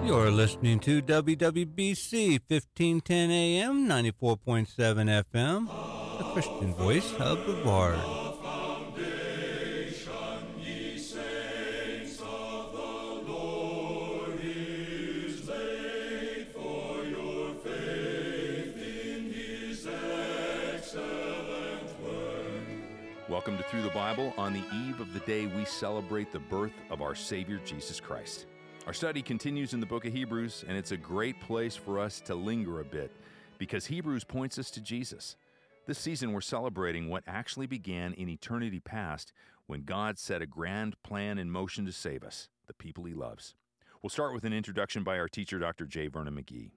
You're listening to WWBC 1510 AM, 94.7 FM, the Christian voice of Brevard. Welcome to Through the Bible. On the eve of the day we celebrate the birth of our Savior, Jesus Christ. Our study continues in the book of Hebrews, and it's a great place for us to linger a bit because Hebrews points us to Jesus. This season, we're celebrating what actually began in eternity past when God set a grand plan in motion to save us, the people he loves. We'll start with an introduction by our teacher, Dr. J. Vernon McGee.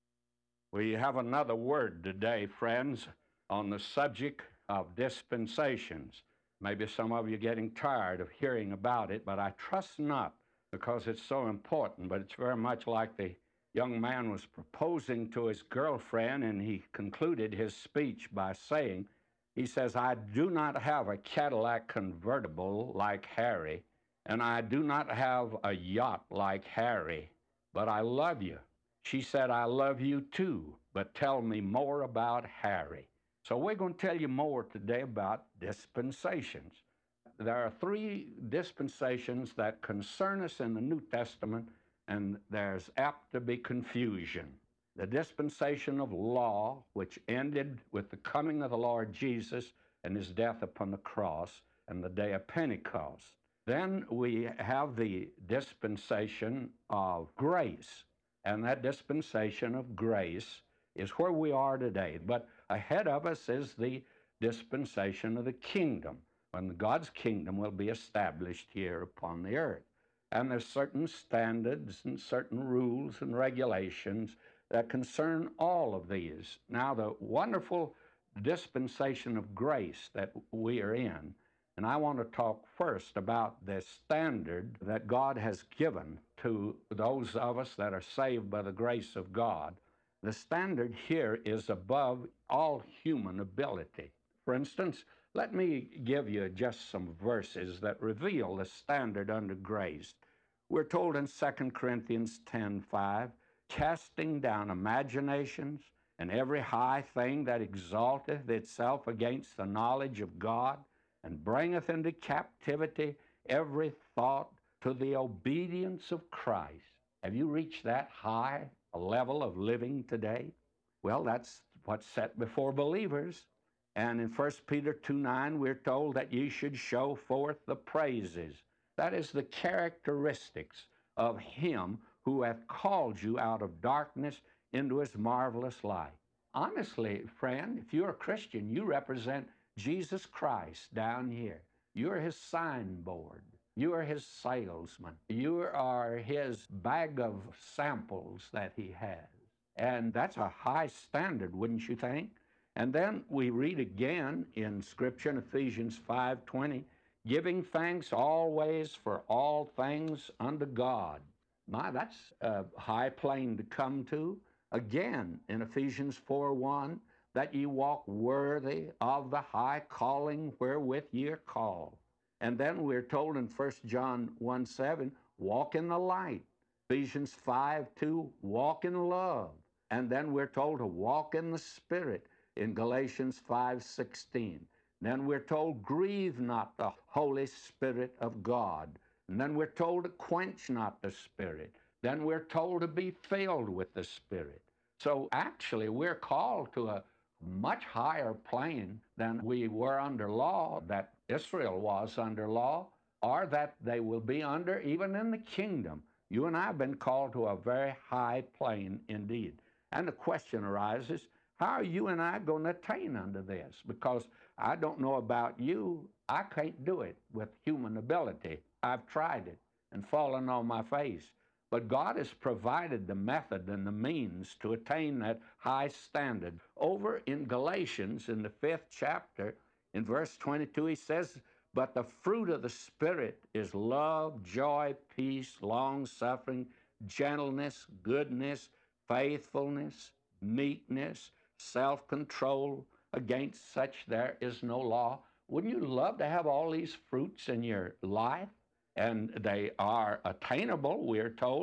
We have another word today, friends, on the subject of dispensations. Maybe some of you are getting tired of hearing about it, but I trust not, because it's so important. But it's very much like the young man was proposing to his girlfriend, and he concluded his speech by saying, he says, "I do not have a Cadillac convertible like Harry, and I do not have a yacht like Harry, but I love you." She said, "I love you too, but tell me more about Harry." So we're going to tell you more today about dispensations. There are three dispensations that concern us in the New Testament, and there's apt to be confusion. The dispensation of law, which ended with the coming of the Lord Jesus and his death upon the cross and the day of Pentecost. Then we have the dispensation of grace, and that dispensation of grace is where we are today. But ahead of us is the dispensation of the kingdom, when God's kingdom will be established here upon the earth. And there's certain standards and certain rules and regulations that concern all of these. Now, the wonderful dispensation of grace that we are in, and I want to talk first about the standard that God has given to those of us that are saved by the grace of God. The standard here is above all human ability. For instance, let me give you just some verses that reveal the standard under grace. We're told in 2 Corinthians 10:5, casting down imaginations and every high thing that exalteth itself against the knowledge of God, and bringeth into captivity every thought to the obedience of Christ. Have you reached that high a level of living today? Well, that's what's set before believers. And in 1 Peter 2:9, we're told that ye should show forth the praises. That is the characteristics of him who hath called you out of darkness into his marvelous light. Honestly, friend, if you're a Christian, you represent Jesus Christ down here. You're his signboard. You are his salesman. You are his bag of samples that he has. And that's a high standard, wouldn't you think? And then we read again in Scripture in Ephesians 5:20, giving thanks always for all things unto God. My, that's a high plane to come to. Again in Ephesians 4:1, that ye walk worthy of the high calling wherewith ye are called. And then we're told in 1 John 1:7, walk in the light. Ephesians 5:2, walk in love. And then we're told to walk in the Spirit in Galatians 5:16. Then we're told, grieve not the Holy Spirit of God. And then we're told to quench not the Spirit. Then we're told to be filled with the Spirit. So actually, we're called to a much higher plane than we were under law, that Israel was under law, or that they will be under even in the kingdom. You and I have been called to a very high plane indeed. And the question arises, how are you and I going to attain unto this? Because I don't know about you, I can't do it with human ability. I've tried it and fallen on my face. But God has provided the method and the means to attain that high standard. Over in Galatians, in the 5th chapter, in verse 22, he says, but the fruit of the Spirit is love, joy, peace, long-suffering, gentleness, goodness, faithfulness, meekness, self-control. Against such there is no law. Wouldn't you love to have all these fruits in your life? And they are attainable, we're told.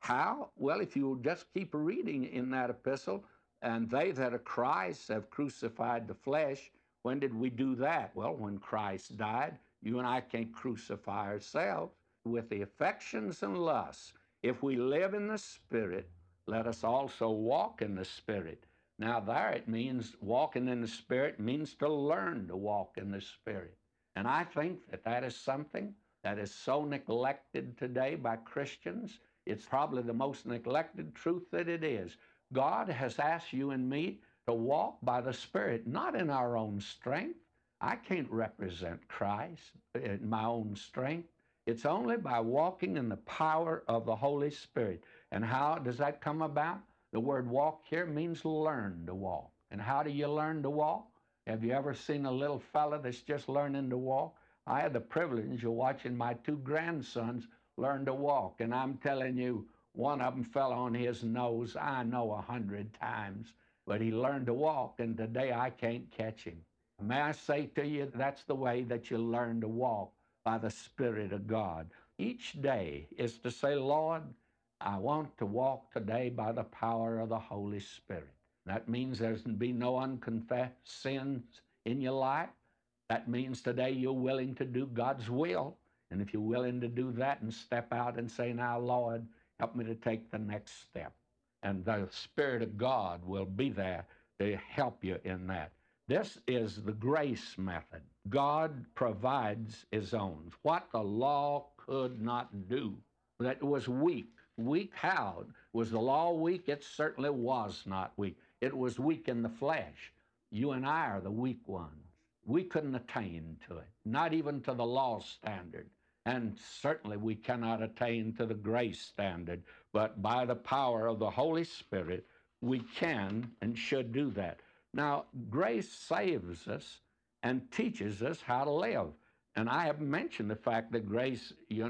How? Well, if you just keep reading in that epistle, and they that are Christ have crucified the flesh. When did we do that? Well, when Christ died. You and I can't crucify ourselves with the affections and lusts. If we live in the Spirit, let us also walk in the Spirit. Now, there it means walking in the Spirit means to learn to walk in the Spirit. And I think that that is something that is so neglected today by Christians. It's probably the most neglected truth that it is. God has asked you and me to walk by the Spirit, not in our own strength. I can't represent Christ in my own strength. It's only by walking in the power of the Holy Spirit. And how does that come about? The word walk here means learn to walk. And how do you learn to walk? Have you ever seen a little fella that's just learning to walk? I had the privilege of watching my two grandsons learn to walk. And I'm telling you, one of them fell on his nose, I know 100 times. But he learned to walk, and today I can't catch him. May I say to you, that's the way that you learn to walk, by the Spirit of God. Each day is to say, Lord, I want to walk today by the power of the Holy Spirit. That means there's be no unconfessed sins in your life. That means today you're willing to do God's will. And if you're willing to do that and step out and say, now, Lord, help me to take the next step. And the Spirit of God will be there to help you in that. This is the grace method. God provides his own. What the law could not do. That was weak. Weak how? Was the law weak? It certainly was not weak. It was weak in the flesh. You and I are the weak ones. We couldn't attain to it, not even to the law standard. And certainly we cannot attain to the grace standard. But by the power of the Holy Spirit, we can and should do that. Now, grace saves us and teaches us how to live. And I have mentioned the fact that grace,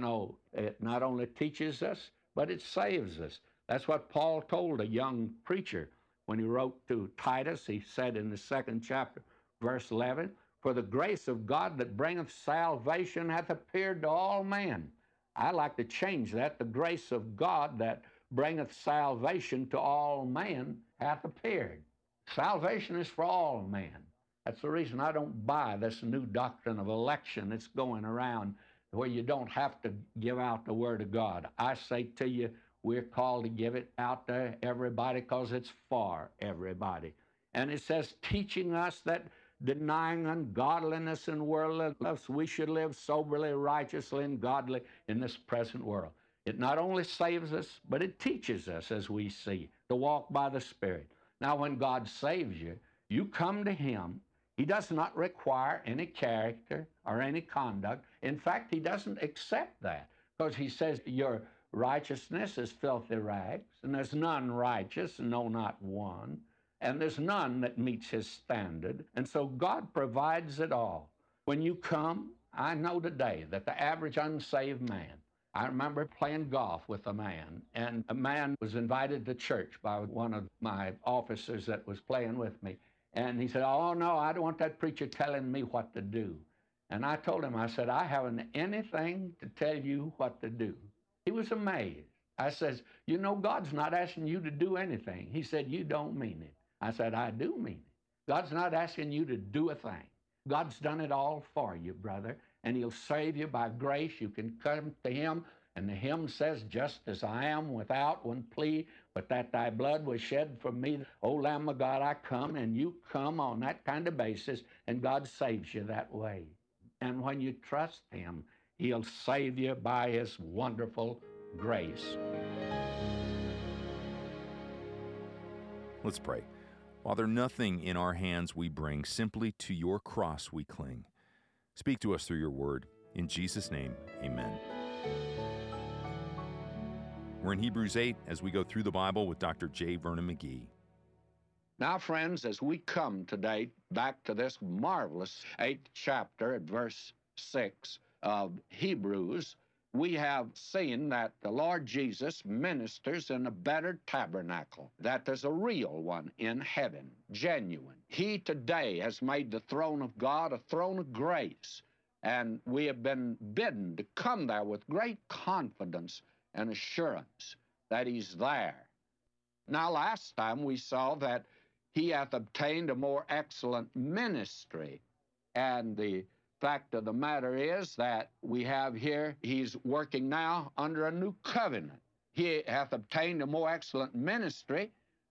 it not only teaches us, but it saves us. That's what Paul told a young preacher when he wrote to Titus. He said in the 2nd chapter, verse 11, for the grace of God that bringeth salvation hath appeared to all men. I like to change that. The grace of God that bringeth salvation to all men hath appeared. Salvation is for all men. That's the reason I don't buy this new doctrine of election that's going around where you don't have to give out the Word of God. I say to you, we're called to give it out to everybody because it's for everybody. And it says, teaching us that denying ungodliness and worldly lusts, we should live soberly, righteously, and godly in this present world. It not only saves us, but it teaches us, as we see, to walk by the Spirit. Now, when God saves you, you come to him. He does not require any character or any conduct. In fact, he doesn't accept that because he says your righteousness is filthy rags, and there's none righteous, no, not one. And there's none that meets his standard. And so God provides it all. When you come, I know today that the average unsaved man, I remember playing golf with a man, and a man was invited to church by one of my officers that was playing with me. And he said, oh, no, I don't want that preacher telling me what to do. And I told him, I said, I haven't anything to tell you what to do. He was amazed. I says, God's not asking you to do anything. He said, you don't mean it. I said, I do mean it. God's not asking you to do a thing. God's done it all for you, brother, and he'll save you by grace. You can come to him, and the hymn says, just as I am without one plea, but that thy blood was shed for me. O Lamb of God, I come, and you come on that kind of basis, and God saves you that way. And when you trust him, he'll save you by his wonderful grace. Let's pray. Father, nothing in our hands we bring, simply to your cross we cling. Speak to us through your word. In Jesus' name, amen. We're in Hebrews 8 as we go through the Bible with Dr. J. Vernon McGee. Now, friends, as we come today back to this marvelous 8th chapter at verse 6 of Hebrews, we have seen that the Lord Jesus ministers in a better tabernacle, that there's a real one in heaven, genuine. He today has made the throne of God a throne of grace, and we have been bidden to come there with great confidence and assurance that he's there. Now, last time we saw that he hath obtained a more excellent ministry. And the fact of the matter is that we have here, he's working now under a new covenant. He hath obtained a more excellent ministry,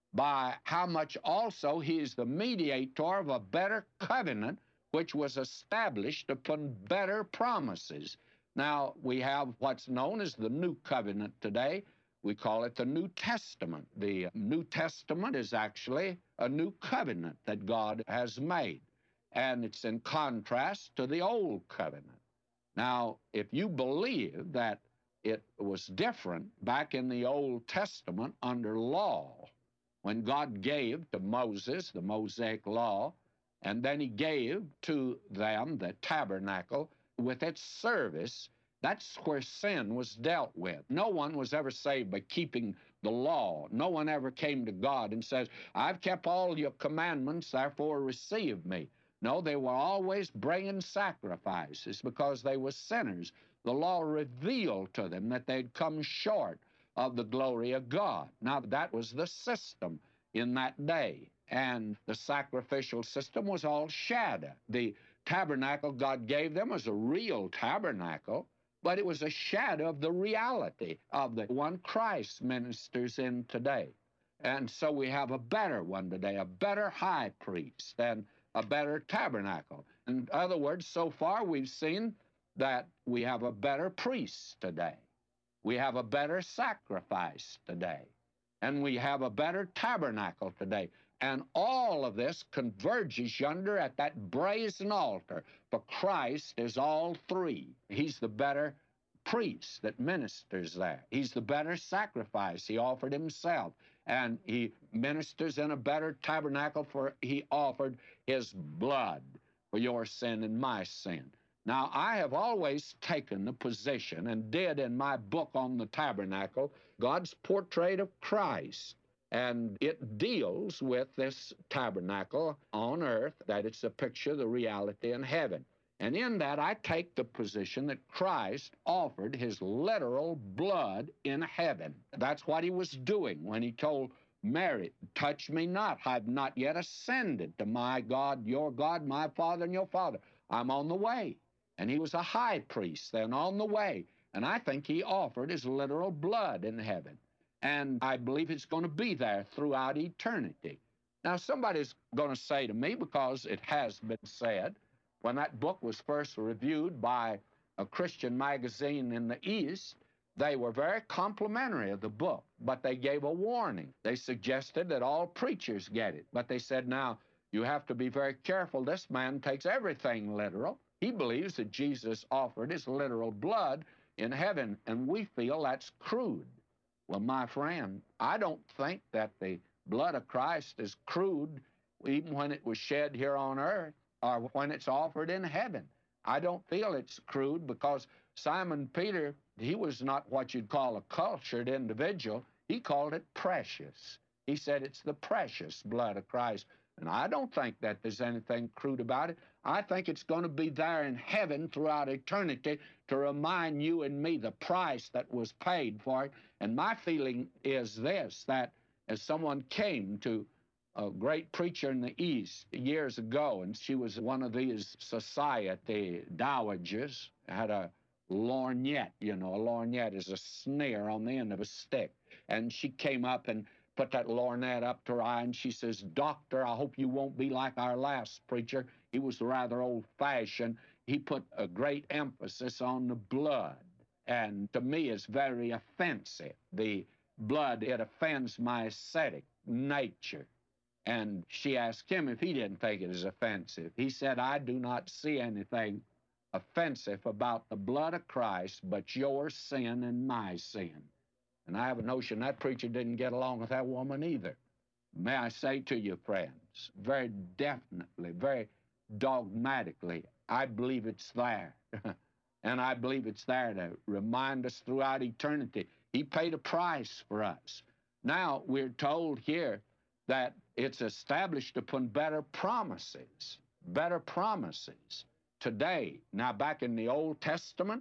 by how much also he is the mediator of a better covenant, which was established upon better promises. Now, we have what's known as the New Covenant today. We call it the New Testament. The New Testament is actually a new covenant that God has made, and it's in contrast to the Old Covenant. Now, if you believe that it was different back in the Old Testament under law, when God gave to Moses the Mosaic Law, and then he gave to them the tabernacle with its service, that's where sin was dealt with. No one was ever saved by keeping the law. No one ever came to God and says, I've kept all your commandments, therefore receive me. No, they were always bringing sacrifices because they were sinners. The law revealed to them that they'd come short of the glory of God. Now, that was the system in that day, and the sacrificial system was all shadow. The tabernacle God gave them was a real tabernacle, but it was a shadow of the reality of the one Christ ministers in today. And so we have a better one today, a better high priest and a better tabernacle. In other words, so far we've seen that we have a better priest today. We have a better sacrifice today. And we have a better tabernacle today. And all of this converges yonder at that brazen altar. For Christ is all three. He's the better priest that ministers there. He's the better sacrifice. He offered himself. And he ministers in a better tabernacle, for he offered his blood for your sin and my sin. Now, I have always taken the position, and did in my book on the tabernacle, God's portrait of Christ. And it deals with this tabernacle on earth, that it's a picture of the reality in heaven. And in that, I take the position that Christ offered his literal blood in heaven. That's what he was doing when he told Mary, touch me not, I've not yet ascended to my God, my Father, and your Father. I'm on the way. And he was a high priest then on the way. And I think he offered his literal blood in heaven. And I believe it's going to be there throughout eternity. Now, somebody's going to say to me, because it has been said, when that book was first reviewed by a Christian magazine in the East, they were very complimentary of the book, but they gave a warning. They suggested that all preachers get it. But they said, now, you have to be very careful. This man takes everything literal. He believes that Jesus offered his literal blood in heaven, and we feel that's crude. Well, my friend, I don't think that the blood of Christ is crude even when it was shed here on earth or when it's offered in heaven. I don't feel it's crude, because Simon Peter, he was not what you'd call a cultured individual. He called it precious. He said it's the precious blood of Christ. And I don't think that there's anything crude about it. I think it's going to be there in heaven throughout eternity to remind you and me the price that was paid for it. And my feeling is this, that as someone came to a great preacher in the East years ago, and she was one of these society dowagers, had a lorgnette. You know, a lorgnette is a snare on the end of a stick. And she came up and put that lorgnette up to her eye, and she says, Doctor, I hope you won't be like our last preacher. He was rather old-fashioned. He put a great emphasis on the blood. And to me, it's very offensive. The blood, it offends my ascetic nature. And she asked him if he didn't think it was offensive. He said, I do not see anything offensive about the blood of Christ but your sin and my sin. And I have a notion that preacher didn't get along with that woman either. May I say to you, friends, very definitely, very dogmatically, I believe it's there. And I believe it's there to remind us throughout eternity. He paid a price for us. Now, we're told here that it's established upon better promises today. Now, back in the Old Testament,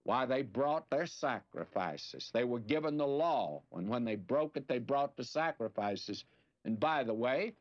Why, they brought their sacrifices. They were given the law, and when they broke it, they brought the sacrifices. And by the way,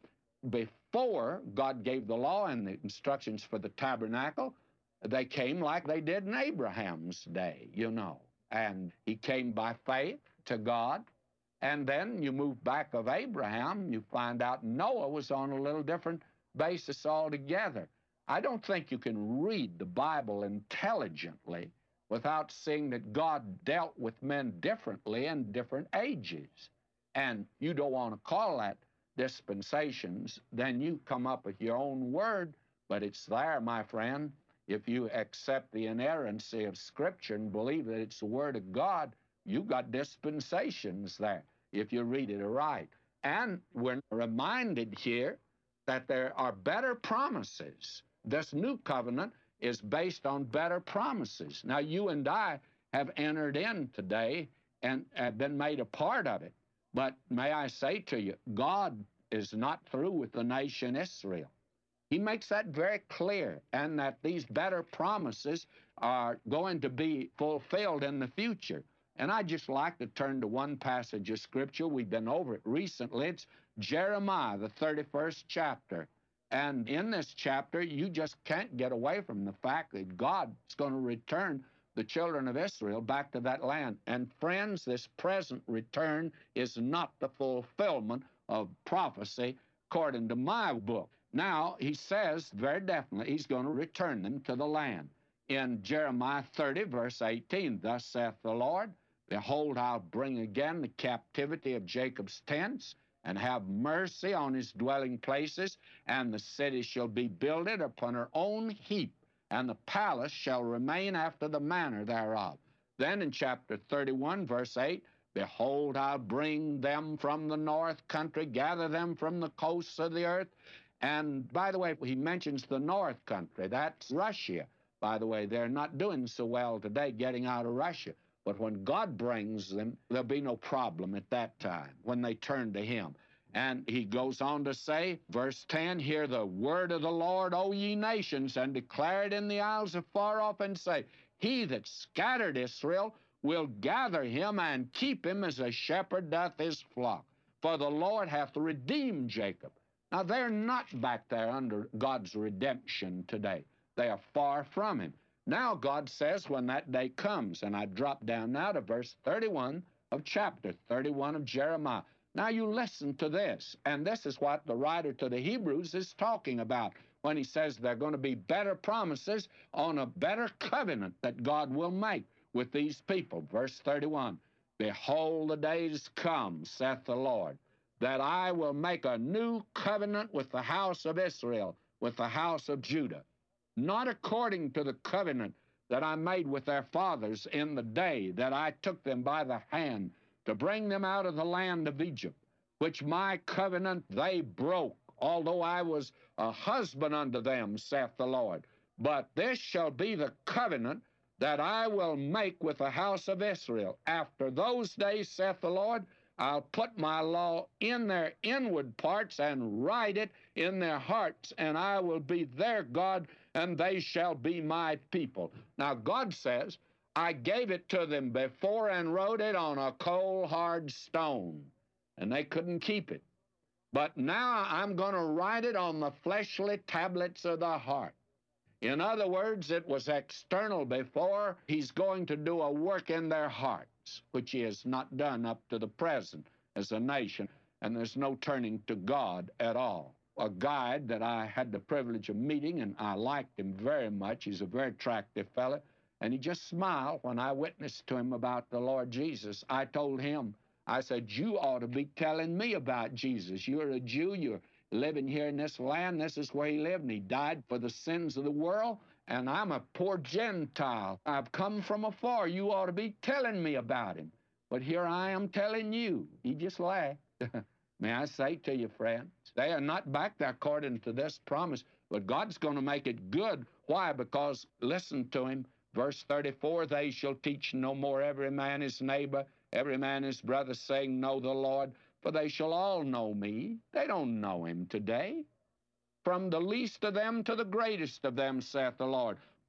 before God gave the law and the instructions for the tabernacle, they came like they did in Abraham's day, you know. And he came by faith to God. And then you move back of Abraham, you find out Noah was on a little different basis altogether. I don't think you can read the Bible intelligently without seeing that God dealt with men differently in different ages. And you don't want to call that dispensations, then you come up with your own word, but it's there, my friend. If you accept the inerrancy of Scripture and believe that it's the Word of God, you got dispensations there if you read it right. And we're reminded here that there are better promises. This new covenant is based on better promises. Now, you and I have entered in today and have been made a part of it. But may I say to you, God is not through with the nation Israel. He makes that very clear, and that these better promises are going to be fulfilled in the future. And I'd just like to turn to one passage of Scripture. We've been over it recently. It's Jeremiah, the 31st chapter. And in this chapter, you just can't get away from the fact that God's going to return the children of Israel back to that land. And friends, this present return is not the fulfillment of prophecy according to my book. Now, he says very definitely he's going to return them to the land. In Jeremiah 30, verse 18, thus saith the Lord, behold, I'll bring again the captivity of Jacob's tents, and have mercy on his dwelling places, and the city shall be builded upon her own heap, and the palace shall remain after the manner thereof. Then in chapter 31, verse 8, behold, I'll bring them from the north country, gather them from the coasts of the earth. And by the way, he mentions the north country. That's Russia. By the way, they're not doing so well today getting out of Russia. But when God brings them, there'll be no problem at that time when they turn to him. And he goes on to say, verse 10, hear the word of the Lord, O ye nations, and declare it in the isles afar off, and say, he that scattered Israel will gather him and keep him as a shepherd doth his flock. For the Lord hath redeemed Jacob. Now, they're not back there under God's redemption today. They are far from him. Now, God says when that day comes, and I drop down now to verse 31 of chapter 31 of Jeremiah. Now, you listen to this, and this is what the writer to the Hebrews is talking about when he says there are going to be better promises on a better covenant that God will make with these people. Verse 31, behold, the days come, saith the Lord, that I will make a new covenant with the house of Israel, with the house of Judah, not according to the covenant that I made with their fathers in the day that I took them by the hand to bring them out of the land of Egypt, which my covenant they broke, although I was a husband unto them, saith the Lord. But this shall be the covenant that I will make with the house of Israel. After those days, saith the Lord, I'll put my law in their inward parts and write it in their hearts, and I will be their God, and they shall be my people. Now, God says, I gave it to them before and wrote it on a cold, hard stone, and they couldn't keep it. But now I'm going to write it on the fleshly tablets of the heart. In other words, it was external before. He's going to do a work in their hearts, which he has not done up to the present as a nation, and there's no turning to God at all. A guide that I had the privilege of meeting, and I liked him very much. He's a very attractive fellow, and he just smiled when I witnessed to him about the Lord Jesus. I told him, I said, you ought to be telling me about Jesus. You're a Jew, you're living here in this land. This is where he lived, and he died for the sins of the world, and I'm a poor Gentile. I've come from afar. You ought to be telling me about him. But here I am telling you. He just laughed. May I say to you, friends, they are not back there according to this promise, but God's going to make it good. Why? Because, listen to him, verse 34, they shall teach no more every man his neighbor, every man his brother, saying, know the Lord, for they shall all know me. They don't know him today. From the least of them to the greatest of them, saith the Lord.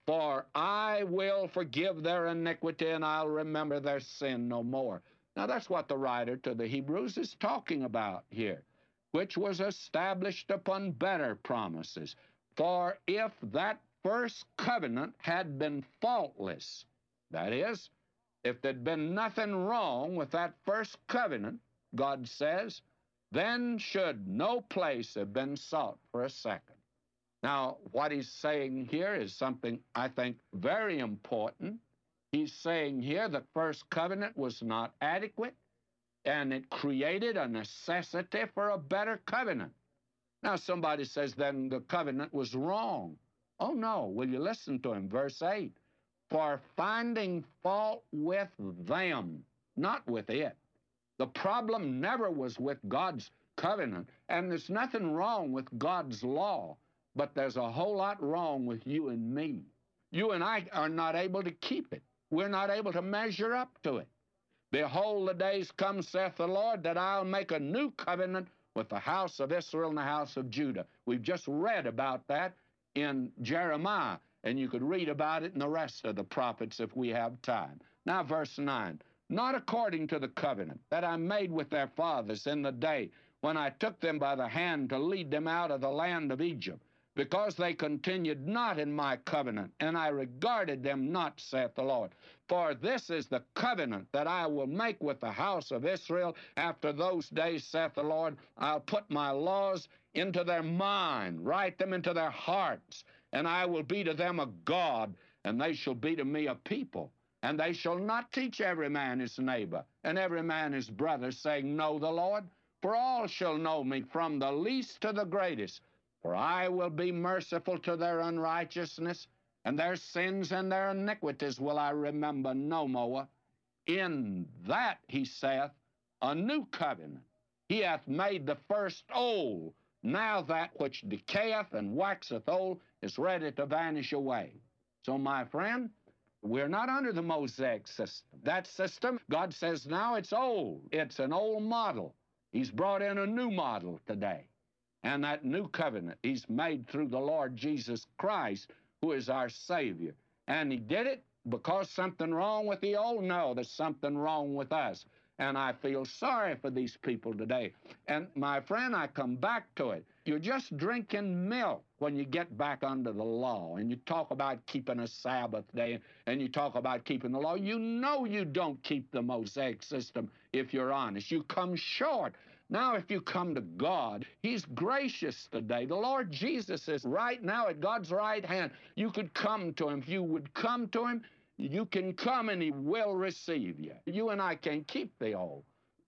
For I will forgive their iniquity, and I'll remember their sin no more. Now, that's what the writer to the Hebrews is talking about here, which was established upon better promises. For if that first covenant had been faultless, that is, if there'd been nothing wrong with that first covenant, God says, then should no place have been sought for a second. Now, what he's saying here is something I think very important. He's saying here the first covenant was not adequate, and it created a necessity for a better covenant. Now, somebody says then the covenant was wrong. Oh, no. Will you listen to him? Verse 8. For finding fault with them, not with it. The problem never was with God's covenant, and there's nothing wrong with God's law, but there's a whole lot wrong with you and me. You and I are not able to keep it. We're not able to measure up to it. Behold, the days come, saith the Lord, that I'll make a new covenant with the house of Israel and the house of Judah. We've just read about that in Jeremiah, and you could read about it in the rest of the prophets if we have time. Now, verse 9. Not according to the covenant that I made with their fathers in the day when I took them by the hand to lead them out of the land of Egypt, because they continued not in my covenant, and I regarded them not, saith the Lord. For this is the covenant that I will make with the house of Israel after those days, saith the Lord. I'll put my laws into their mind, write them into their hearts, and I will be to them a God, and they shall be to me a people. And they shall not teach every man his neighbor, and every man his brother, saying, Know the Lord, for all shall know me, from the least to the greatest. For I will be merciful to their unrighteousness, and their sins and their iniquities will I remember no more. In that, he saith, a new covenant. He hath made the first old. Now that which decayeth and waxeth old is ready to vanish away. So, my friend, we're not under the Mosaic system. That system, God says now it's old. It's an old model. He's brought in a new model today. And that new covenant he's made through the Lord Jesus Christ, who is our Savior. And he did it because something wrong with the old? No, there's something wrong with us. And I feel sorry for these people today. And my friend, I come back to it. You're just drinking milk when you get back under the law. And you talk about keeping a Sabbath day, and you talk about keeping the law. You know you don't keep the Mosaic system if you're honest. You come short. Now, if you come to God, he's gracious today. The Lord Jesus is right now at God's right hand. You could come to him. If you would come to him, you can come and he will receive you. You and I can't keep the old.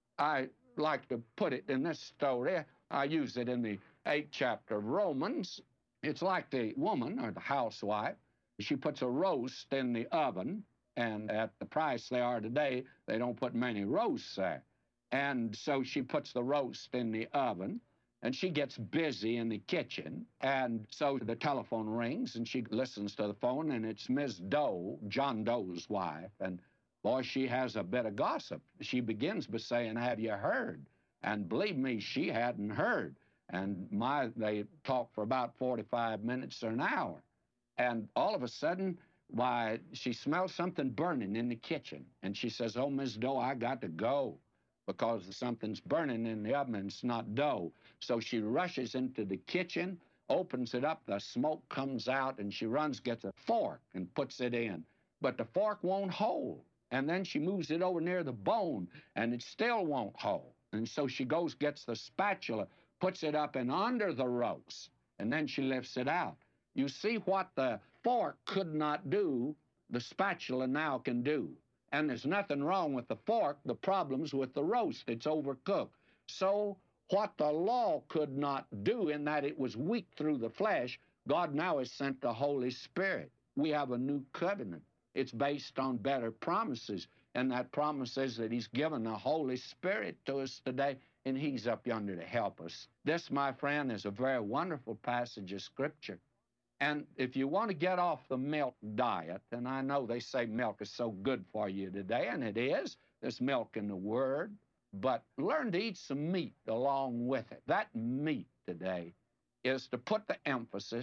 I like to put it in this story. I use it in the 8th chapter of Romans. It's like the woman or the housewife. She puts a roast in the oven, and at the price they are today, they don't put many roasts there. And so she puts the roast in the oven, and she gets busy in the kitchen. And so the telephone rings, and she listens to the phone, and it's Miss Doe, John Doe's wife. And boy, she has a bit of gossip. She begins by saying, have you heard? And believe me, she hadn't heard. And they talk for about 45 minutes or an hour. And all of a sudden, why, she smells something burning in the kitchen. And she says, oh, Miss Doe, I got to go, because something's burning in the oven and it's not dough. So she rushes into the kitchen, opens it up, the smoke comes out, and she runs, gets a fork and puts it in. But the fork won't hold. And then she moves it over near the bone, and it still won't hold. And so she goes, gets the spatula, puts it up and under the roast, and then she lifts it out. You see, what the fork could not do, the spatula now can do. And there's nothing wrong with the fork. The problem's with the roast. It's overcooked. So what the law could not do, in that it was weak through the flesh, God now has sent the Holy Spirit. We have a new covenant. It's based on better promises. And that promise is that he's given the Holy Spirit to us today, and he's up yonder to help us. This, my friend, is a very wonderful passage of Scripture. And if you want to get off the milk diet, and I know they say milk is so good for you today, and it is. There's milk in the Word. But learn to eat some meat along with it. That meat today is to put the emphasis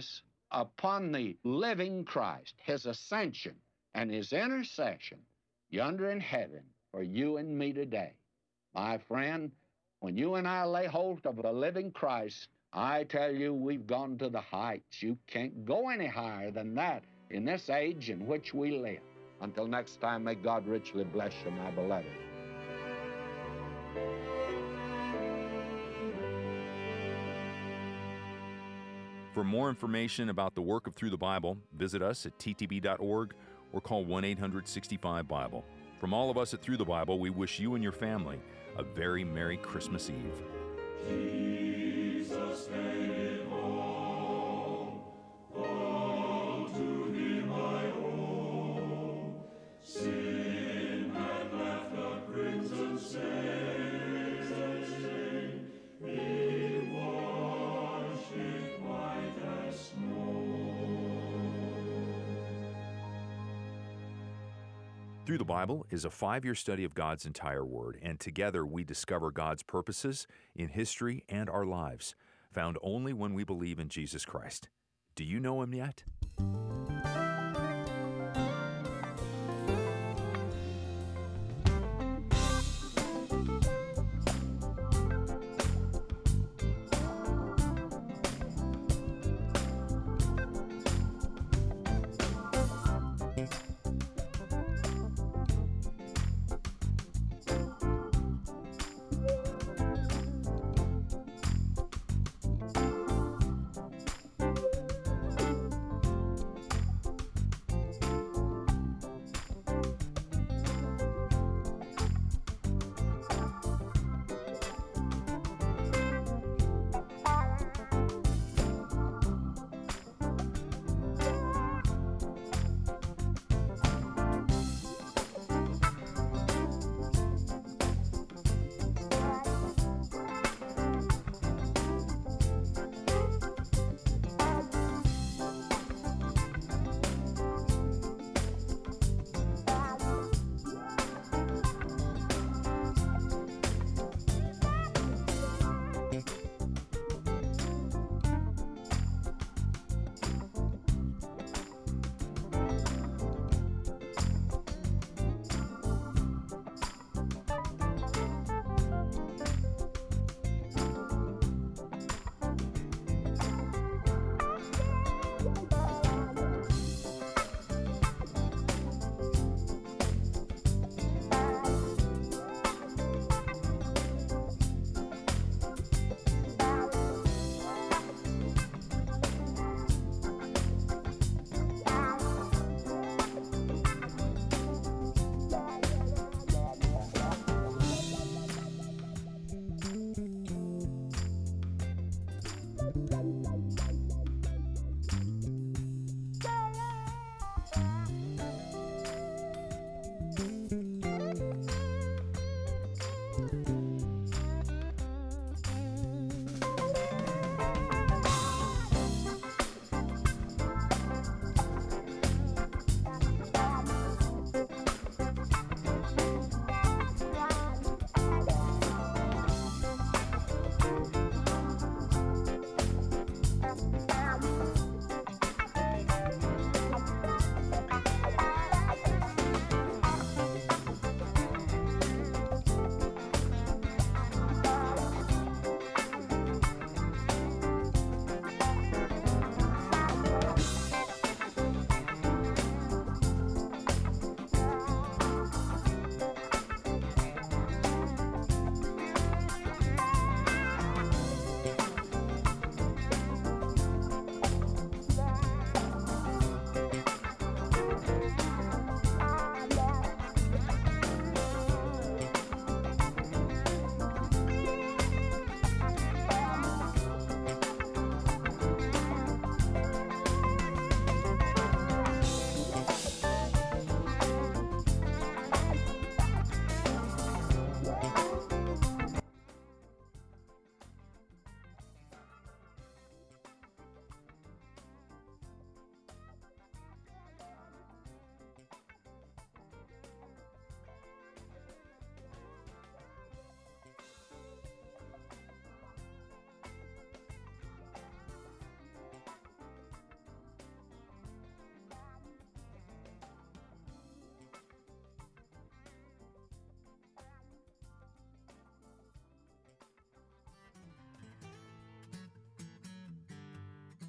upon the living Christ, his ascension and his intercession yonder in heaven for you and me today. My friend, when you and I lay hold of the living Christ, I tell you, we've gone to the heights. You can't go any higher than that in this age in which we live. Until next time, may God richly bless you, my beloved. For more information about the work of Through the Bible, visit us at ttb.org or call 1-800-65-BIBLE. From all of us at Through the Bible, we wish you and your family a very Merry Christmas Eve. Jesus made it home to Him I owe. Sin had left a crimson stain, He washed it white as snow. Through the Bible is a 5-year study of God's entire Word, and together we discover God's purposes in history and our lives, found only when we believe in Jesus Christ. Do you know Him yet?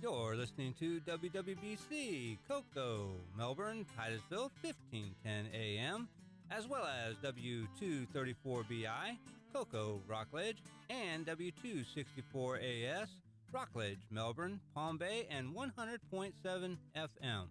You're listening to WWBC, Cocoa, Melbourne, Titusville, 1510 AM, as well as W234BI, Cocoa, Rockledge, and W264AS, Rockledge, Melbourne, Palm Bay, and 100.7 FM.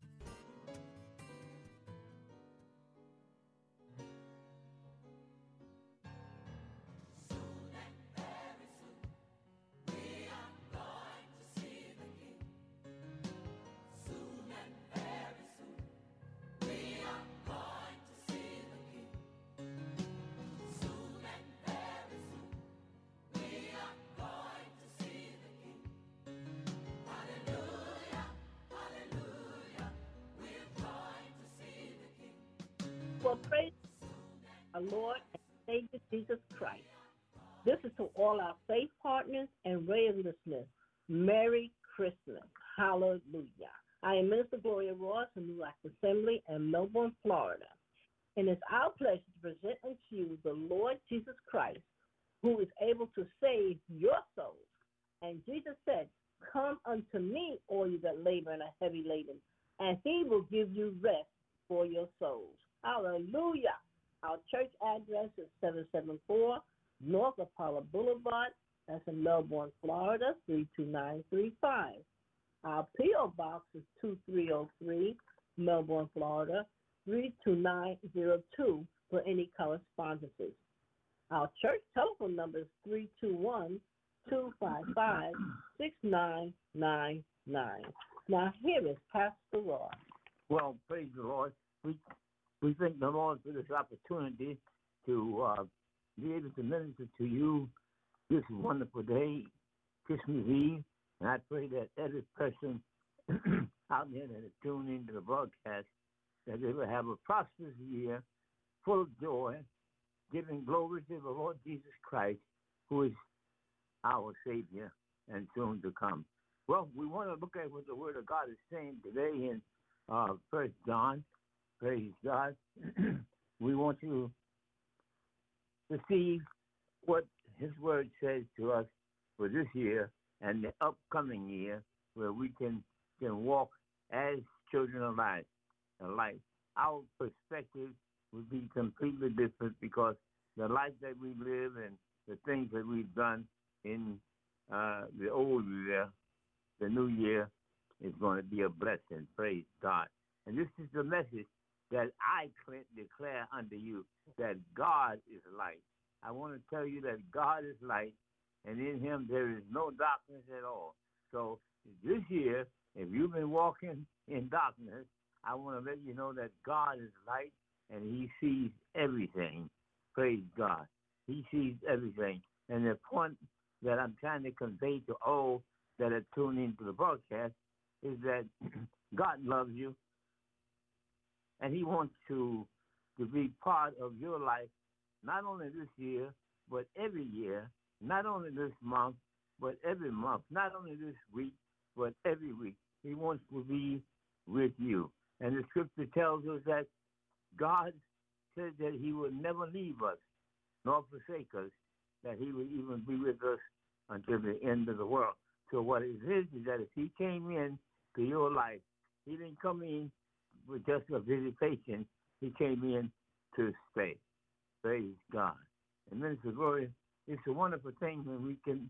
Well, praise our Lord and Savior Jesus Christ. This is to all our faith partners and radio listeners. Merry Christmas. Hallelujah. I am Minister Gloria Ross from New Life Assembly in Melbourne, Florida. And it's our pleasure to present unto you the Lord Jesus Christ, who is able to save your souls. And Jesus said, "Come unto me, all you that labor and are heavy laden, and he will give you rest for your souls." Hallelujah. Our church address is 774 North Apollo Boulevard. That's in Melbourne, Florida, 32935. Our P.O. Box is 2303 Melbourne, Florida, 32902 for any correspondences. Our church telephone number is 321-255-6999. Now here is Pastor Ross. Well, praise the Lord. We thank the Lord for this opportunity to be able to minister to you this wonderful day, Christmas Eve. And I pray that every person out there that is tuned into the broadcast, that they will have a prosperous year, full of joy, giving glory to the Lord Jesus Christ, who is our Savior and soon to come. Well, we want to look at what the Word of God is saying today in 1 John. Praise God. We want you to see what his word says to us for this year and the upcoming year, where we can walk as children of light. Our perspective would be completely different because the life that we live and the things that we've done in the old year, the new year, is going to be a blessing. Praise God. And this is the message that I declare unto you, that God is light. I want to tell you that God is light, and in him there is no darkness at all. So this year, if you've been walking in darkness, I want to let you know that God is light, and he sees everything. Praise God. He sees everything. And the point that I'm trying to convey to all that are tuned into the broadcast is that God loves you, and he wants to be part of your life, not only this year, but every year, not only this month, but every month, not only this week, but every week. He wants to be with you. And the scripture tells us that God said that he would never leave us, nor forsake us, that he would even be with us until the end of the world. So what it is that if he came in to your life, he didn't come in with just a visitation. He came in to stay. Praise God. And Minister Gloria, it's a wonderful thing when we can,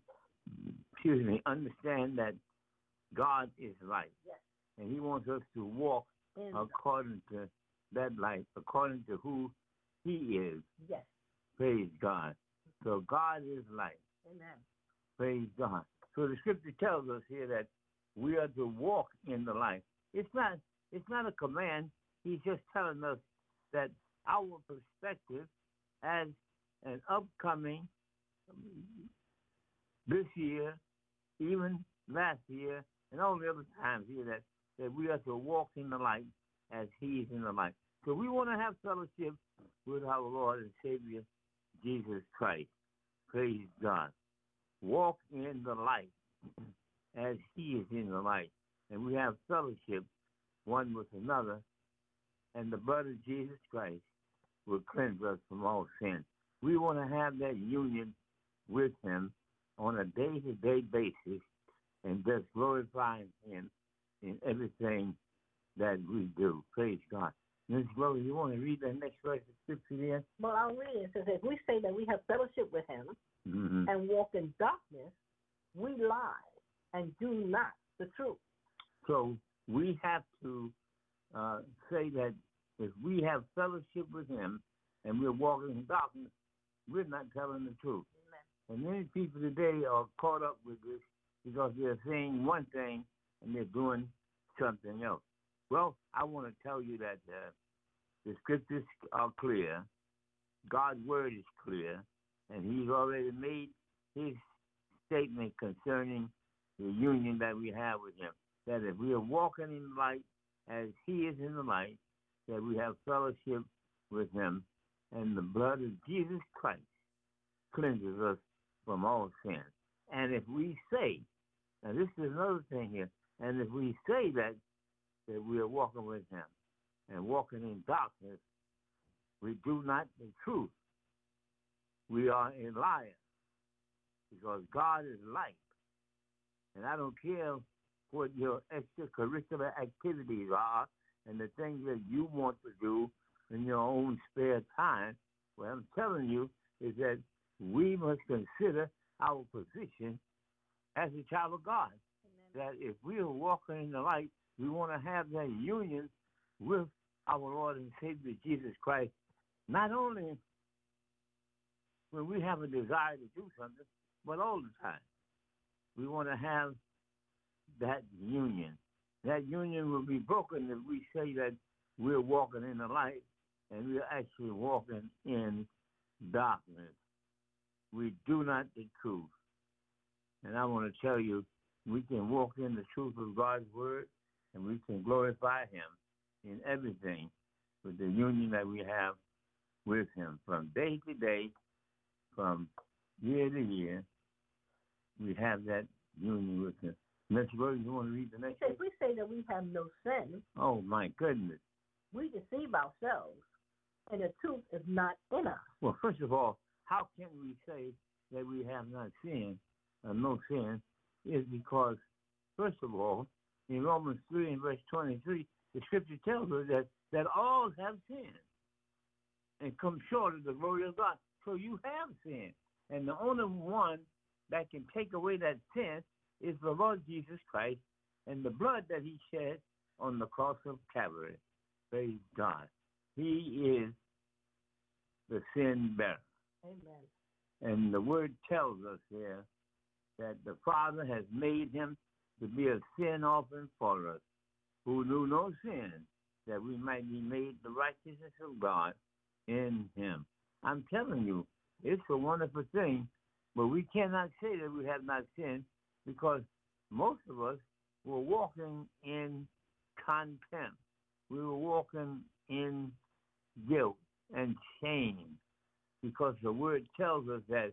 understand that God is light. Yes. And he wants us to walk according to that light, according to who he is. Yes. Praise God. So God is light. Amen. Praise God. So the scripture tells us here that we are to walk in the light. It's not a command. He's just telling us that our perspective as an upcoming this year, even last year, and all the other times here, that we are to walk in the light as he is in the light. So we want to have fellowship with our Lord and Savior, Jesus Christ. Praise God. Walk in the light as he is in the light. And we have fellowship one with another, and the blood of Jesus Christ will cleanse us from all sin. We want to have that union with him on a day-to-day basis and just glorifying him in everything that we do. Praise God. Ms. Glory, you want to read that next verse of scripture there? Well, I'll read it. It says, if we say that we have fellowship with him and walk in darkness, we lie and do not the truth. So we have to say that if we have fellowship with him and we're walking in darkness, we're not telling the truth. Amen. And many people today are caught up with this because they're saying one thing and they're doing something else. Well, I want to tell you that the scriptures are clear. God's word is clear, and he's already made his statement concerning the union that we have with him, that if we are walking in the light as he is in the light, that we have fellowship with him, and the blood of Jesus Christ cleanses us from all sin. And if we say, now this is another thing here, and if we say that we are walking with him and walking in darkness, we do not the truth. We are a liar because God is light. And I don't care what your extracurricular activities are and the things that you want to do in your own spare time. What I'm telling you is that we must consider our position as a child of God. Amen. That if we are walking in the light, we want to have that union with our Lord and Savior Jesus Christ, not only when we have a desire to do something, but all the time. We want to have that union. That union will be broken if we say that we're walking in the light and we're actually walking in darkness. We do not the truth. And I want to tell you, we can walk in the truth of God's word, and we can glorify him in everything with the union that we have with him. From day to day, from year to year, we have that union with him. Mr. Rose, you want to read the next one? If we say that we have no sin, oh my goodness, we deceive ourselves, and the truth is not in us. Well, first of all, how can we say that we have not sinned, no sin, is because, first of all, in Romans 3 and verse 23, the scripture tells us that all have sinned and come short of the glory of God. So you have sinned. And the only one that can take away that sin is the Lord Jesus Christ and the blood that he shed on the cross of Calvary. Praise God. He is the sin bearer. Amen. And the word tells us here that the Father has made him to be a sin offering for us, who knew no sin, that we might be made the righteousness of God in him. I'm telling you, it's a wonderful thing, but we cannot say that we have not sinned because most of us were walking in contempt. We were walking in guilt and shame because the word tells us that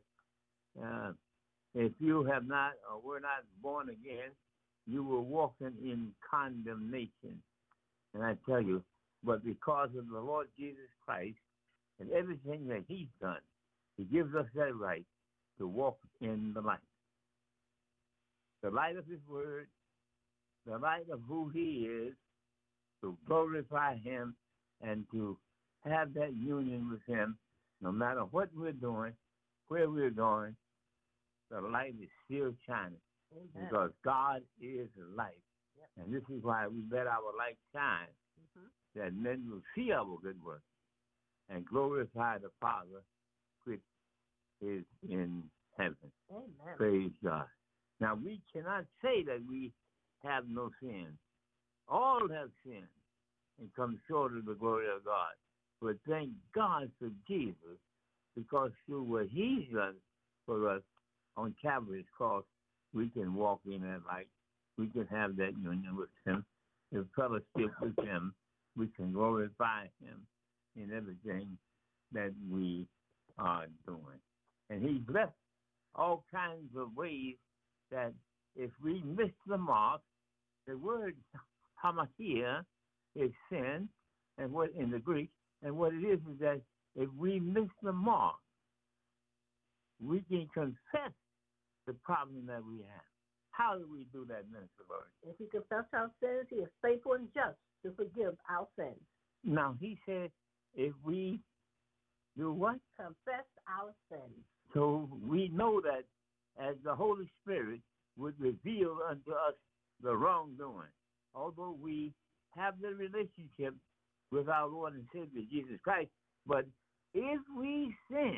if you have not or were not born again, you were walking in condemnation. And I tell you, but because of the Lord Jesus Christ and everything that he's done, he gives us that right to walk in the light. The light of his word, the light of who he is, to glorify him and to have that union with him, no matter what we're doing, where we're going, the light is still shining. Amen. Because God is light. Yep. And this is why we let our light shine, that men will see our good works and glorify the Father which is in heaven. Amen. Praise God. Now, we cannot say that we have no sin. All have sinned and come short of the glory of God. But thank God for Jesus, because through what he's done for us on Calvary's cross, we can walk in that light. We can have that union with him, in fellowship with him. We can glorify him in everything that we are doing. And he's left all kinds of ways that if we miss the mark, the word hamartia is sin, and what in the Greek, and what it is that if we miss the mark, we can confess the problem that we have. How do we do that, Minister Lord? If we confess our sins, he is faithful and just to forgive our sins. Now, he said, if we do what? Confess our sins. So we know that as the Holy Spirit would reveal unto us the wrongdoing, although we have the relationship with our Lord and Savior Jesus Christ, but if we sin,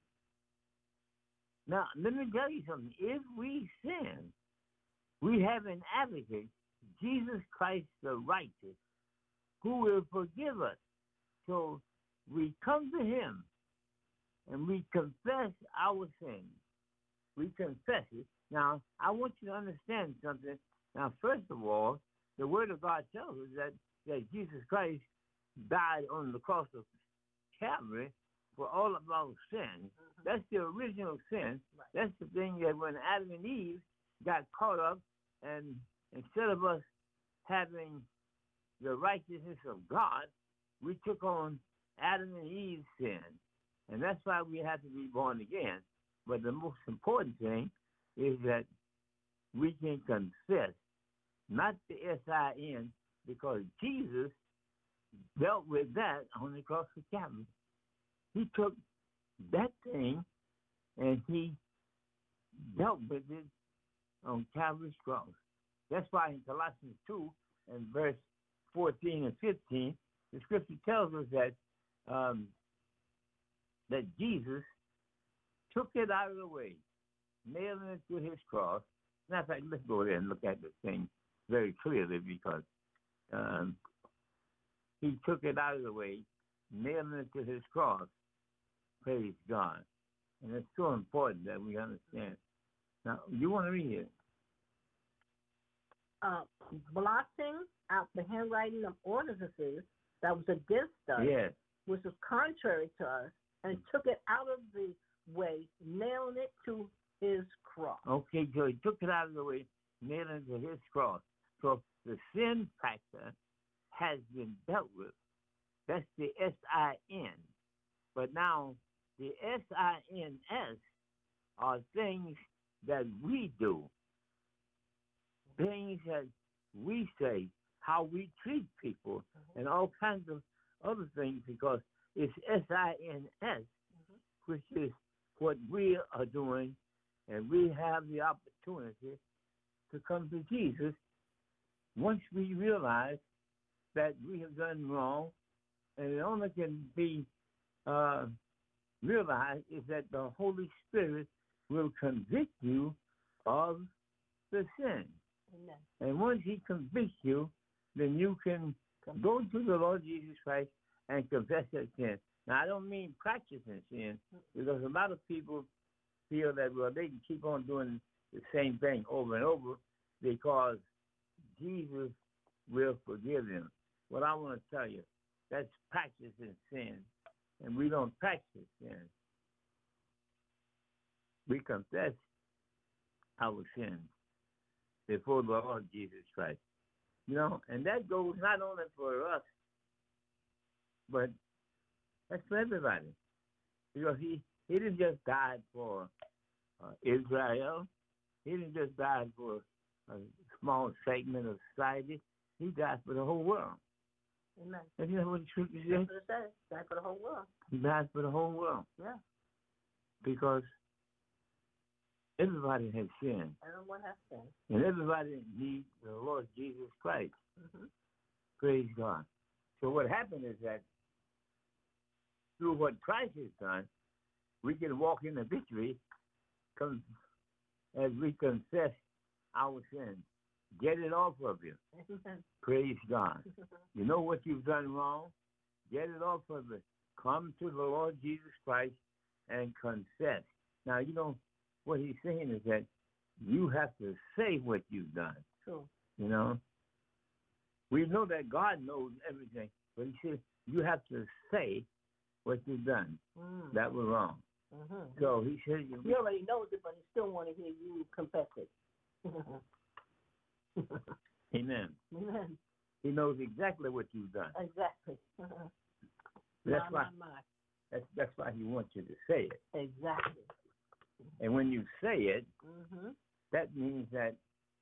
now let me tell you something, if we sin, we have an advocate, Jesus Christ the righteous, who will forgive us. So we come to him and we confess our sins. We confess it. Now, I want you to understand something. Now, first of all, the Word of God tells us that Jesus Christ died on the cross of Calvary for all of our sins. That's the original sin. That's the thing that when Adam and Eve got caught up, and instead of us having the righteousness of God, we took on Adam and Eve's sin. And that's why we have to be born again. But the most important thing is that we can confess, not the S-I-N, because Jesus dealt with that on the cross of Calvary. He took that thing and he dealt with it on Calvary's cross. That's why in Colossians 2 and verse 14 and 15, the scripture tells us that that Jesus took it out of the way, nailing it to his cross. Matter of fact, let's go there and look at the thing very clearly, because he took it out of the way, nailing it to his cross. Praise God. And it's so important that we understand. Now, you want to read it? Blotting out the handwriting of ordinances that was against us, Yes. which was contrary to us, and took it out of the way, nailing it to his cross. Okay, so he took it out of the way, nailing it to his cross. So the sin factor has been dealt with. That's the S-I-N. But now the S-I-N-S are things that we do, things that we say, how we treat people, and all kinds of other things, because it's S-I-N-S, which is what we are doing, and we have the opportunity to come to Jesus once we realize that we have done wrong, and it only can be realized is that the Holy Spirit will convict you of the sin. Amen. And once he convicts you, then you can go to the Lord Jesus Christ and confess that sin. Now, I don't mean practicing sin, because a lot of people feel that, well, they can keep on doing the same thing over and over because Jesus will forgive them. What I want to tell you, that's practicing sin, and we don't practice sin. We confess our sins before the Lord Jesus Christ. You know, and that goes not only for us, but that's for everybody. Because he didn't just die for Israel. He didn't just die for a small segment of society. He died for the whole world. Amen. And you know what the scripture That's says? what it says. Died for the whole world. He died for the whole world. Yeah. Because everybody has sinned. Everyone has sinned. And everybody needs the Lord Jesus Christ. Mm-hmm. Praise God. So what happened is that through what Christ has done, we can walk in the victory as we confess our sins. Get it off of you. Amen. Praise God. You know what you've done wrong? Get it off of you. Come to the Lord Jesus Christ and confess. Now, you know, what he's saying is that you have to say what you've done. True. You know? We know that God knows everything, but he said you have to say what you've done. That was wrong. Mm-hmm. So he said, He already knows it, but he still want to hear you confess it. Amen. Amen. He knows exactly what you've done. Exactly. That's why. My. That's why he wants you to say it. Exactly. And when you say it, Mm-hmm. that means that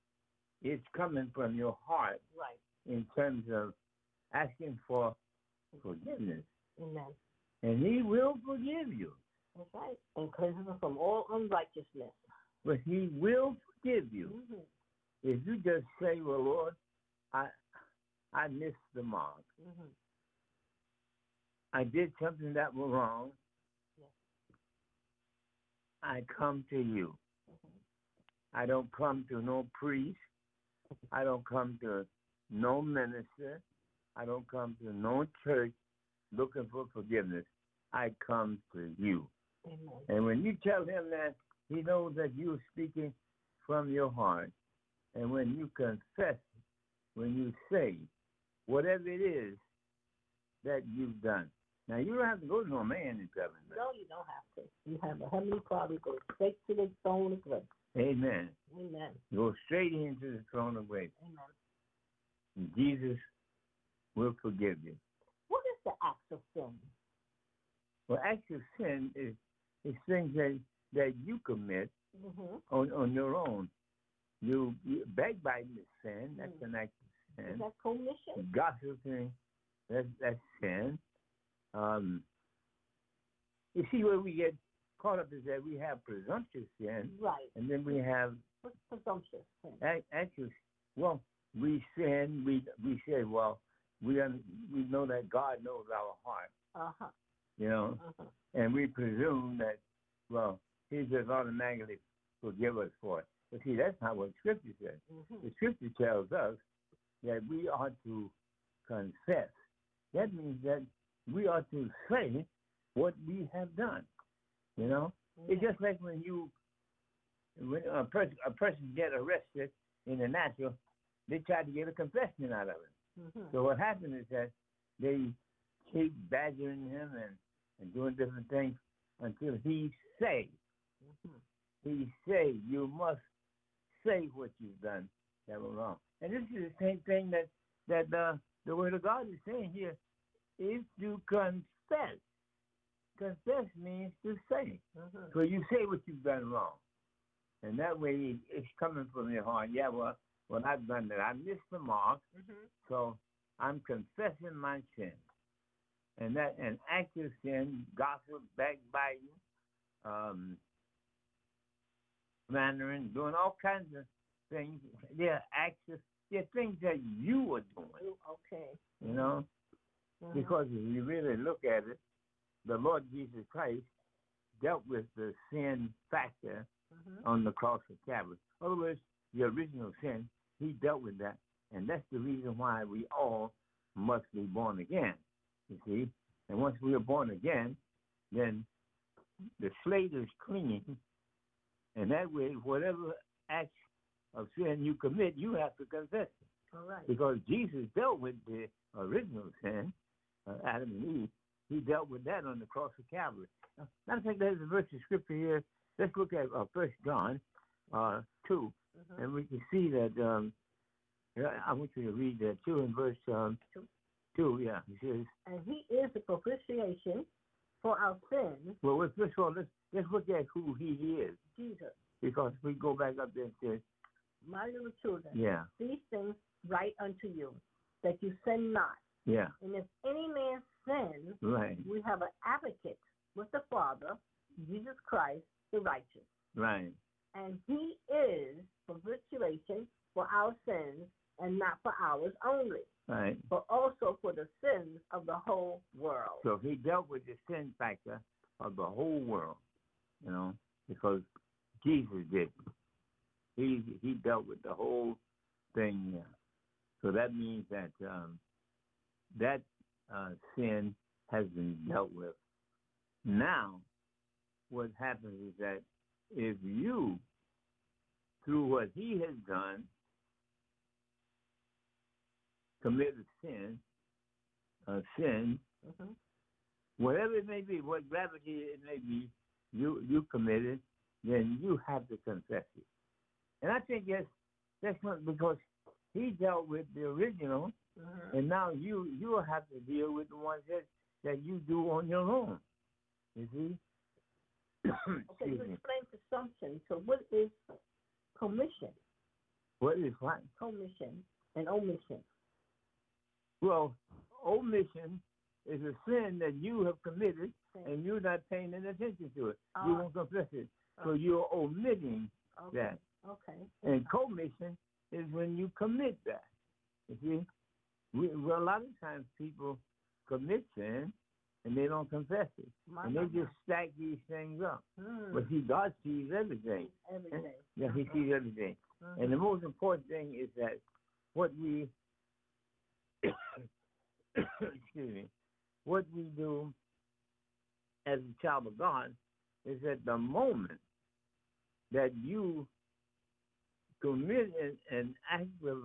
it's coming from your heart Right. in terms of asking for forgiveness. Amen. And he will forgive you. That's right. And cleanses us from all unrighteousness. But he will forgive you. Mm-hmm. If you just say, well, Lord, I missed the mark. Mm-hmm. I did something that was wrong. Yes. I come to you. Mm-hmm. I don't come to no priest. I don't come to no minister. I don't come to no church looking for forgiveness. I come to you. Amen. And when you tell him that, he knows that you're speaking from your heart. And when you confess, when you say whatever it is that you've done. Now, you don't have to go to no man in heaven. No, you don't have to. You have a heavenly Father. Go straight to the throne of grace. Amen. Amen. Go straight into the throne of grace. Amen. And Jesus will forgive you. What is the act of sin? Well, actual sin is things that you commit Mm-hmm. on your own. You backbiting is sin. That's an act of sin. Is that commission? Gossiping, that's sin. You see, where we get caught up is that we have presumptuous sin, Right. and then we have What's presumptuous sin? actual. Well, we sin. We say, well, we know that God knows our heart. Uh-huh. You know, Uh-huh. and we presume that, well, he just automatically forgive us for it. But see, that's not what Scripture says. Mm-hmm. The Scripture tells us that we ought to confess. That means that we ought to say what we have done. You know, it's just like when a person get arrested in the natural, they try to get a confession out of it. Mm-hmm. So what happened is that they keep badgering him and doing different things until he say. Mm-hmm. He say, you must say what you've done that was wrong. And this is the same thing that the Word of God is saying here. If you confess, confess means to say. Mm-hmm. So you say what you've done wrong. And that way it's coming from your heart. Yeah, well, I've done that. I missed the mark, Mm-hmm. so I'm confessing my sin. And that an active sin, gossip, backbiting, slandering, doing all kinds of things. They're active. They're things that you are doing. Okay. You know, Mm-hmm. because if you really look at it, the Lord Jesus Christ dealt with the sin factor Mm-hmm. on the cross of Calvary. In other words, the original sin, he dealt with that. And that's the reason why we all must be born again, you see. And once we are born again, then the slate is clean. And that way, whatever acts of sin you commit, you have to confess it. All right. Because Jesus dealt with the original sin, Adam and Eve. He dealt with that on the cross of Calvary. Now, I think there's a verse of scripture here. Let's look at 1 John 2, Mm-hmm. and we can see that. I want you to read that 2 in verse 2. Yeah, he says. And he is the propitiation for our sins. Well, first of all, let's look at who he is, Jesus. because we go back up there and say, My little children, yeah, these things write unto you, that you sin not. yeah, And if any man sin, right, we have an advocate with the Father, Jesus Christ, the righteous. right, And he is propitiation for our sins, and not for ours only, right. but also for the sins of the whole world. So he dealt with the sin factor of the whole world, you know, because Jesus did. He dealt with the whole thing. So that means that that sin has been dealt with. Now, what happens is that if you, through what he has done, committed sin, Mm-hmm. whatever it may be, what gravity it may be, you committed, then you have to confess it. And I think that's not because he dealt with the original, Mm-hmm. and now you will have to deal with the ones that you do on your own. You see? Okay, you explained presumption. So what is commission? What is what? Commission and omission. Well, omission is a sin that you have committed and you're not paying any attention to it. You won't confess it. So you're omitting that. Okay. And commission is when you commit that. You see? Well, a lot of times people commit sin and they don't confess it. And they just stack these things up. But see, God sees everything. Everything. Yeah, He sees everything. And the most important thing is that what we, excuse me, what we do as a child of God is at the moment that you commit an act of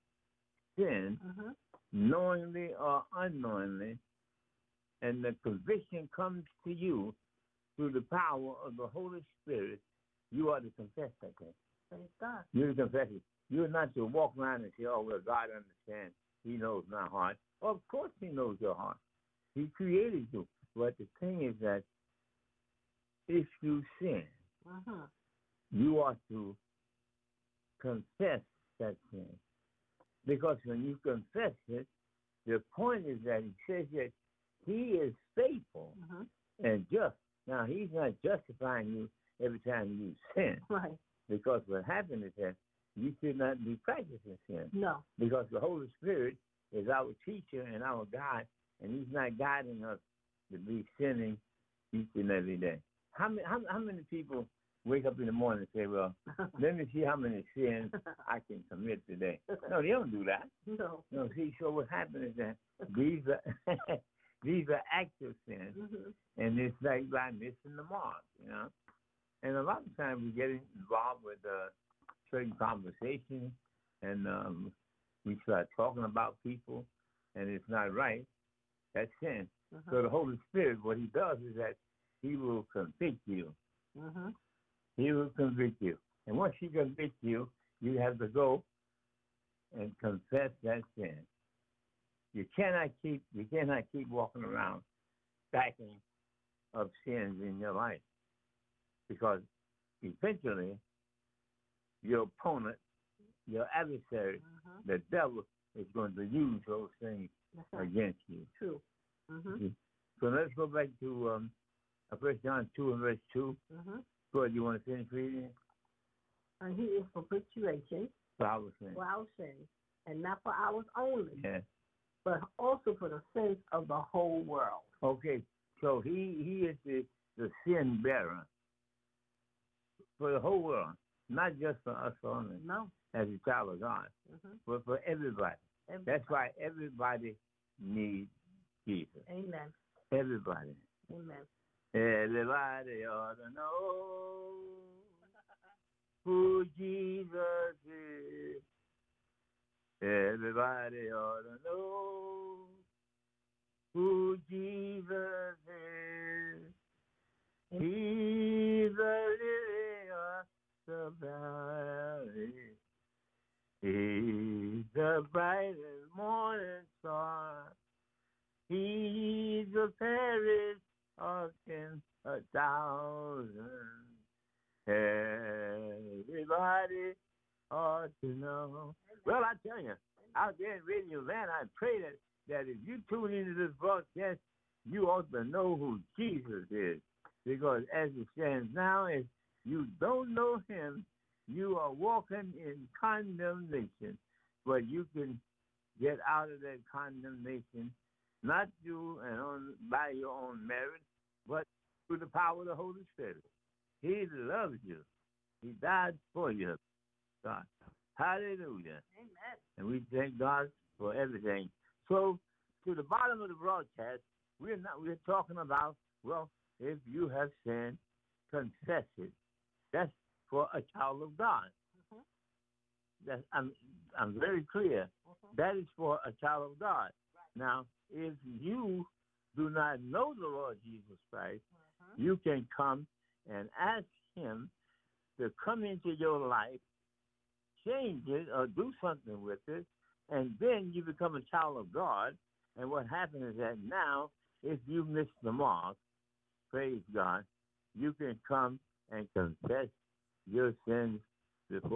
sin, knowingly or unknowingly, and the conviction comes to you through the power of the Holy Spirit, you are to confess that thing. Praise God. You're to confess it. You're not to walk around and say, oh, well, God understands. He knows my heart. Well, of course He knows your heart. He created you. But the thing is that if you sin, you are to confess that sin. Because when you confess it, the point is that He says that He is faithful and just. Now, He's not justifying you every time you sin. Right. Because what happened is that you should not be practicing sin. No. Because the Holy Spirit is our teacher and our guide, and He's not guiding us to be sinning each and every day. How many people wake up in the morning and say, well, let me see how many sins I can commit today? No, they don't do that. No. No, see, so what happens is that these are active sins, and it's like by missing the mark, you know. And a lot of times we get involved with certain conversations, and we start talking about people, and it's not right. That's sin. So the Holy Spirit, what He does is that He will convict you. He will convict you. And once He convicts you, you have to go and confess that sin. You cannot keep walking around stacking of sins in your life, because eventually your opponent, your adversary, the devil, is going to use those things against you. True. So let's go back to 1 John 2 and verse 2. Go ahead, you want to finish reading? And He is propitiation For our sins. for our sins, and not for ours only, Yeah. but also for the sins of the whole world. Okay, so he is the sin bearer for the whole world, not just for us only, No. as a child of God, but for everybody. That's why everybody needs Jesus. Amen. Everybody. Amen. Everybody ought to know who Jesus is. Everybody ought to know who Jesus is. He's the lily of the valley. He's the brightest morning star. He's the fairest of 10,000. Everybody ought to know. Well, I tell you, out there in Radio Land, I pray that if you tune into this broadcast, you ought to know who Jesus is. Because as it stands now, if you don't know Him, you are walking in condemnation. But you can get out of that condemnation, not you and by your own merit, but through the power of the Holy Spirit. He loves you. He died for you. God. Hallelujah. Amen. And we thank God for everything. So, to the bottom of the broadcast, we're talking about, well, if you have sinned, confess it. That's for a child of God. That's, I'm very clear. That is for a child of God. Now, if you do not know the Lord Jesus Christ, you can come and ask Him to come into your life, change it, or do something with it, and then you become a child of God. And what happens is that now, if you miss the mark, praise God, you can come and confess your sins before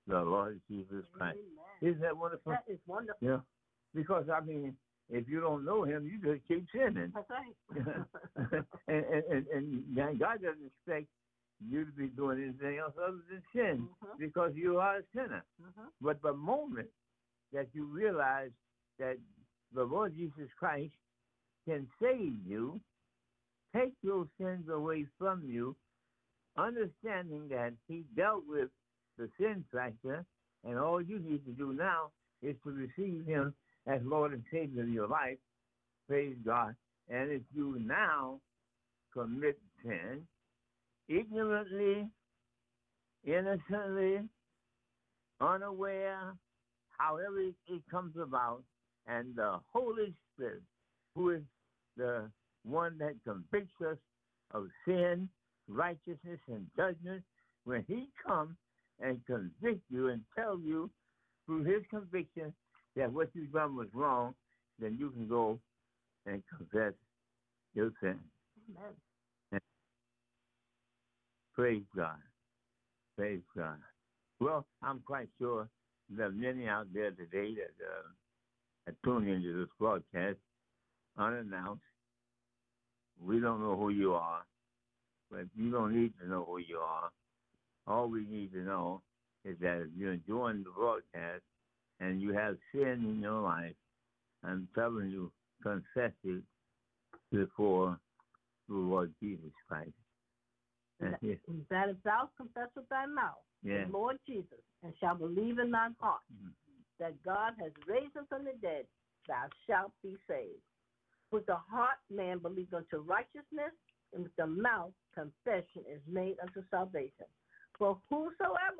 the Lord Jesus Christ. Amen. Isn't that wonderful? That is wonderful. Yeah. Because, I mean, if you don't know him, you just keep sinning. That's right. and God doesn't expect you to be doing anything else other than sin because you are a sinner. But the moment that you realize that the Lord Jesus Christ can save you, take those sins away from you, understanding that he dealt with the sin factor, and all you need to do now is to receive him as Lord and Savior of your life. Praise God. And if you now commit sin, ignorantly, innocently, unaware, however it comes about, and the Holy Spirit, who is the one that convicts us of sin, righteousness, and judgment, when he comes and convict you and tell you through his conviction that what you've done was wrong, then you can go and confess your sin. Amen. Praise God. Praise God. Well, I'm quite sure there are many out there today that tune into this broadcast unannounced. We don't know who you are, but you don't need to know who you are. All we need to know is that if you're enjoying the broadcast and you have sin in your life, I'm telling you, confess it before the Lord Jesus Christ. That if thou confess with thy mouth the Lord Jesus, and shalt believe in thine heart that God has raised him from the dead, thou shalt be saved. With the heart man believes unto righteousness, and with the mouth confession is made unto salvation. For whosoever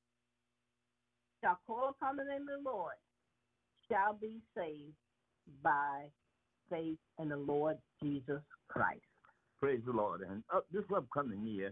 shall call upon the name of the Lord shall be saved by faith in the Lord Jesus Christ. Praise the Lord. And this upcoming year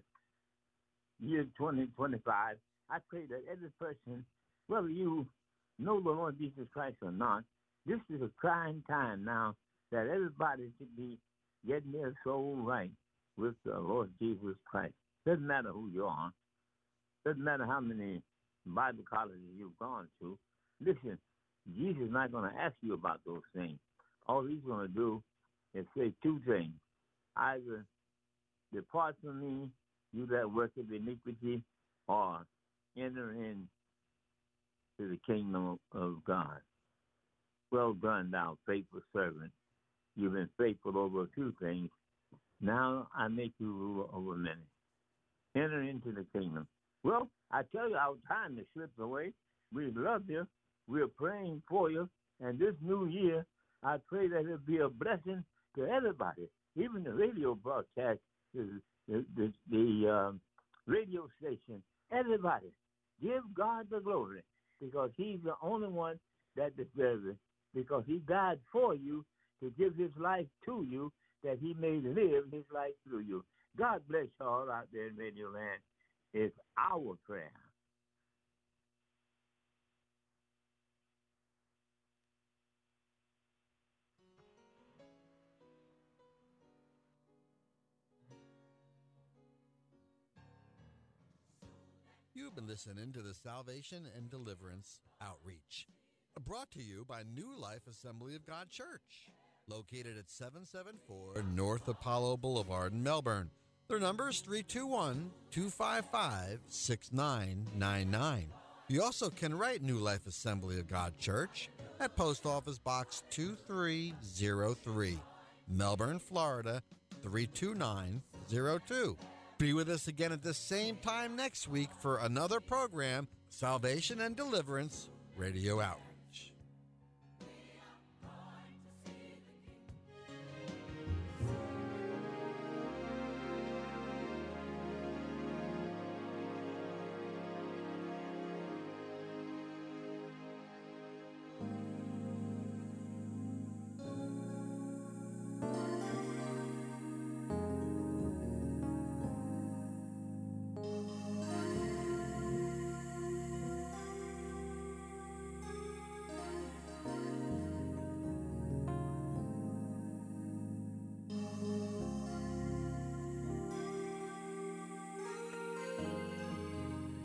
2025, I pray that every person, whether you know the Lord Jesus Christ or not, this is a crying time now that everybody should be getting their soul right with the Lord Jesus Christ. Doesn't matter who you are. Doesn't matter how many Bible colleges you've gone to. Listen, Jesus is not going to ask you about those things. All he's going to do is say two things. Either depart from me, you that work of iniquity, or enter into the kingdom of God. Well done, thou faithful servant. You've been faithful over a few things. Now I make you ruler over many. Enter into the kingdom. Well, I tell you, our time has slipped away. We love you. We're praying for you. And this new year, I pray that it'll be a blessing to everybody. Even the radio broadcast, the radio station, everybody. Give God the glory because he's the only one that deserves it, because he died for you to give his life to you, that he may live his life through you. God bless you all out there in Radio Land. It's our prayer. You've been listening to the Salvation and Deliverance Outreach, brought to you by New Life Assembly of God Church, located at 774 North Apollo Boulevard in Melbourne. Their number is 321-255-6999. You also can write New Life Assembly of God Church at Post Office Box 2303, Melbourne, Florida 32902. Be with us again at the same time next week for another program, Salvation and Deliverance Radio Outreach.